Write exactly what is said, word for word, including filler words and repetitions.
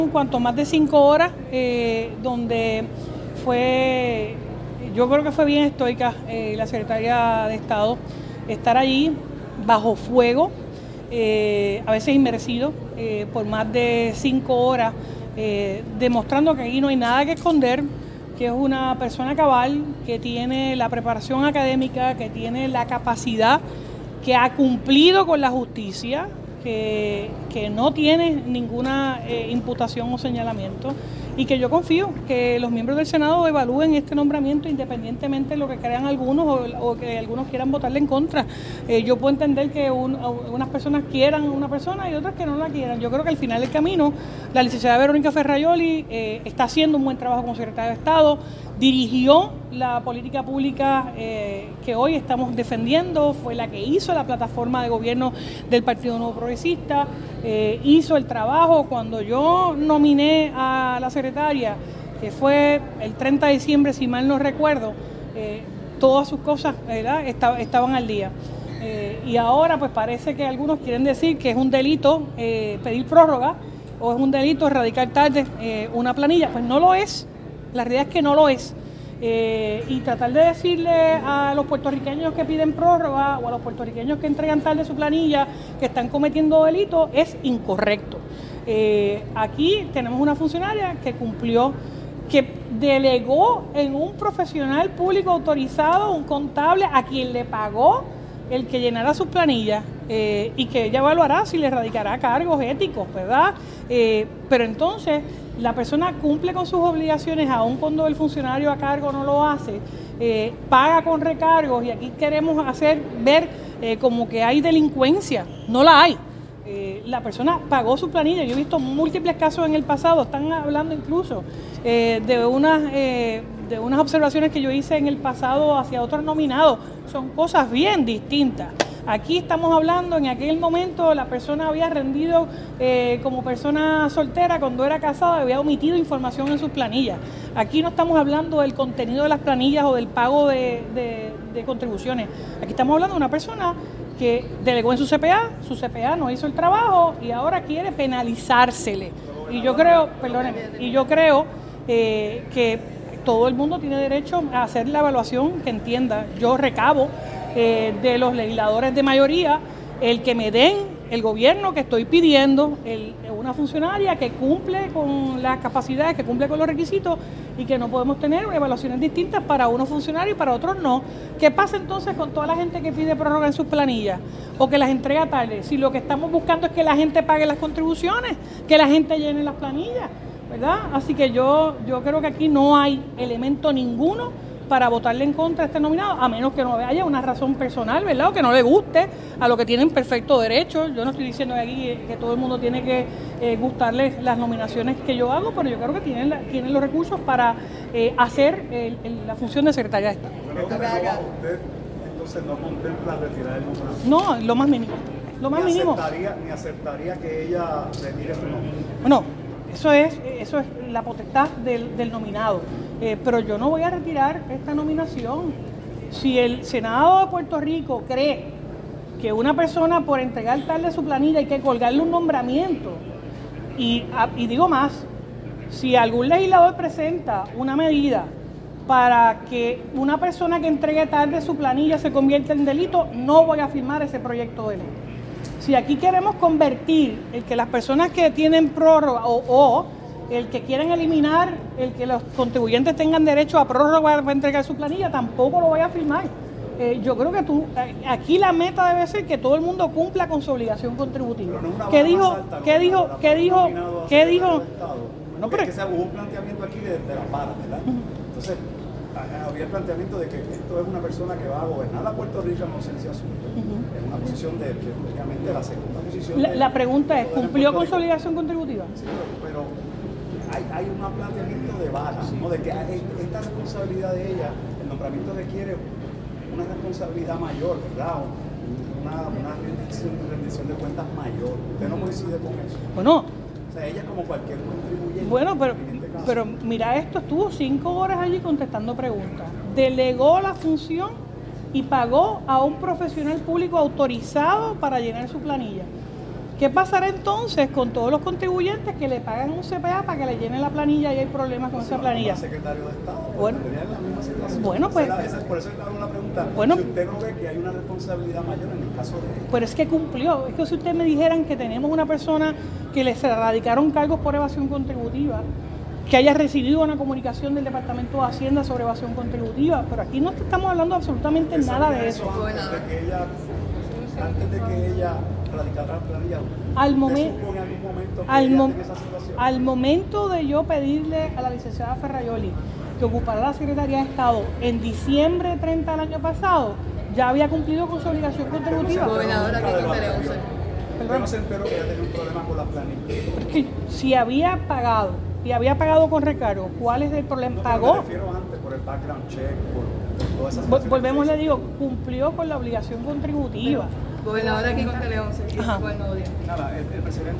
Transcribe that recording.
En cuanto más de cinco horas, eh, donde fue, yo creo que fue bien estoica eh, la secretaria de Estado, estar allí bajo fuego, eh, a veces inmerecido, eh, por más de cinco horas, eh, demostrando que aquí no hay nada que esconder, que es una persona cabal, que tiene la preparación académica, que tiene la capacidad, que ha cumplido con la justicia, que, que no tiene ninguna eh, imputación o señalamiento, y que yo confío que los miembros del Senado evalúen este nombramiento independientemente de lo que crean algunos o, o que algunos quieran votarle en contra. Eh, yo puedo entender que un, unas personas quieran una persona y otras que no la quieran. Yo creo que al final del camino la licenciada Verónica Ferrajoli eh, está haciendo un buen trabajo como secretaria de Estado, dirigió la política pública eh, que hoy estamos defendiendo, fue la que hizo la plataforma de gobierno del Partido Nuevo Progresista, eh, hizo el trabajo. Cuando yo nominé a la secretaria, que fue el treinta de diciembre, si mal no recuerdo, eh, todas sus cosas, ¿verdad?, Esta, estaban al día. Eh, y ahora pues parece que algunos quieren decir que es un delito eh, pedir prórroga o es un delito erradicar tarde eh, una planilla. Pues no lo es. La realidad es que no lo es. Eh, y tratar de decirle a los puertorriqueños que piden prórroga o a los puertorriqueños que entregan tarde su planilla que están cometiendo delitos es incorrecto. Eh, aquí tenemos una funcionaria que cumplió, que delegó en un profesional público autorizado, un contable, a quien le pagó el que llenara sus planillas, eh, y que ella evaluará si le radicará cargos éticos, ¿verdad? Eh, pero entonces la persona cumple con sus obligaciones aun cuando el funcionario a cargo no lo hace, eh, paga con recargos, y aquí queremos hacer ver eh, como que hay delincuencia. No la hay. Eh, la persona pagó su planilla. Yo he visto múltiples casos en el pasado, están hablando incluso eh, de unas eh, de unas observaciones que yo hice en el pasado hacia otros nominados. Son cosas bien distintas. Aquí estamos hablando, en aquel momento la persona había rendido eh, como persona soltera, cuando era casada había omitido información en sus planillas. Aquí no estamos hablando del contenido de las planillas o del pago de, de, de contribuciones. Aquí estamos hablando de una persona que delegó en su C P A, su C P A no hizo el trabajo y ahora quiere penalizársele. Y yo creo, perdónenme, y yo creo eh, que todo el mundo tiene derecho a hacer la evaluación que entienda. Yo recabo eh, de los legisladores de mayoría el que me den el gobierno que estoy pidiendo, el, una funcionaria que cumple con las capacidades, que cumple con los requisitos, y que no podemos tener evaluaciones distintas para unos funcionarios y para otros no. ¿Qué pasa entonces con toda la gente que pide prórroga en sus planillas o que las entrega tarde? Si lo que estamos buscando es que la gente pague las contribuciones, que la gente llene las planillas, ¿verdad? Así que yo, yo creo que aquí no hay elemento ninguno para votarle en contra a este nominado, a menos que no haya una razón personal, ¿verdad?, o que no le guste, a lo que tienen perfecto derecho. Yo no estoy diciendo aquí que todo el mundo tiene que eh, gustarle las nominaciones que yo hago, pero yo creo que tienen, la, tienen los recursos para eh, hacer el, el, la función de secretaria de Estado. Pero usted, usted entonces no contempla retirar el nombramiento. No, lo más mínimo. Lo más ni mínimo. Aceptaría, ni aceptaría que ella retire su nombre. Bueno, eso es, eso es la potestad del, del nominado. Eh, pero yo no voy a retirar esta nominación. Si el Senado de Puerto Rico cree que una persona por entregar tarde su planilla hay que colgarle un nombramiento, y, y digo más, si algún legislador presenta una medida para que una persona que entregue tarde su planilla se convierta en delito, no voy a firmar ese proyecto de ley. Si aquí queremos convertir el que las personas que tienen prórroga o, o el que quieren eliminar el que los contribuyentes tengan derecho a prórroga para entregar su planilla, tampoco lo voy a firmar. Eh, yo creo que tú, aquí la meta debe ser que todo el mundo cumpla con su obligación contributiva. No ¿Qué dijo? ¿Qué dijo? ¿Qué dijo? ¿Qué dijo? No, pero es que se hubo un planteamiento aquí de, de la para, ¿verdad? Entonces, había el planteamiento de que esto es una persona que va a gobernar a Puerto Rico en ausencia suya. Uh-huh. En una posición de, que lógicamente la segunda posición. La, de, la pregunta es, ¿cumplió con su obligación contributiva? Sí, pero, pero hay, hay un planteamiento de vara, ¿no? De que esta responsabilidad de ella, el nombramiento requiere una responsabilidad mayor, ¿verdad? Una, una rendición, rendición de cuentas mayor. ¿Usted no coincide con eso? Bueno. O sea, ella como cualquier contribuyente. Bueno, pero, pero mira esto, estuvo cinco horas allí contestando preguntas. Delegó la función y pagó a un profesional público autorizado para llenar su planilla. ¿Qué pasará entonces con todos los contribuyentes que le pagan un C P A para que le llenen la planilla y hay problemas con esa planilla? Secretario de Estado, pues, Bueno, en la misma situación. bueno, pues, esa, esa, por eso le hago la pregunta. Bueno, si usted no ve que hay una responsabilidad mayor en el caso de él. Pero es que cumplió. Es que si ustedes me dijeran que tenemos una persona que les erradicaron cargos por evasión contributiva, que haya recibido una comunicación del Departamento de Hacienda sobre evasión contributiva, pero aquí no estamos hablando absolutamente nada de eso. Antes de que ella, antes de que ella radicara la planilla, al, momen, en algún momento al, mom, esa situación? al momento de yo pedirle a la licenciada Ferraioli que ocupara la Secretaría de Estado en diciembre treinta del año pasado, ya había cumplido con su obligación contributiva. Gobernadora, ¿qué te interesa? Usted no se enteró que ella tenía un problema con la planilla. Porque si había pagado y había pagado con recargo, ¿cuál es el problema? No, Pagó. Me refiero antes por el background check, por, por todas esas Vol Volvemos, le digo, cumplió con la obligación contributiva. Gobernadora, aquí con León, se Nada, el, el presidente